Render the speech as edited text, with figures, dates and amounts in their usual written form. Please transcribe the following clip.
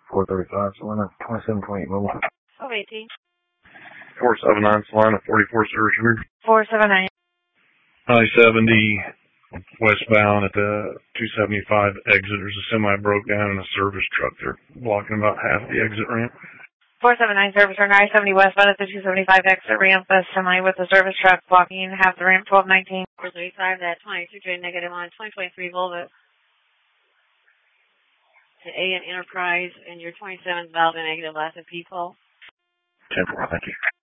435, Salina, 2728 mobile. 1218. 479, Salina, 44 service route. 479. I-70 westbound at the 275 exit. There's a semi broke down and a service truck. They're blocking about half the exit ramp. 479 service runner, I-70 westbound at the 275 exit ramp. The semi with the service truck blocking half the ramp. 1219. 435, that 22 train negative on 2023 Volvo to A and Enterprise, and your 27 valve and negative last at P-Pole. 10-4, thank you.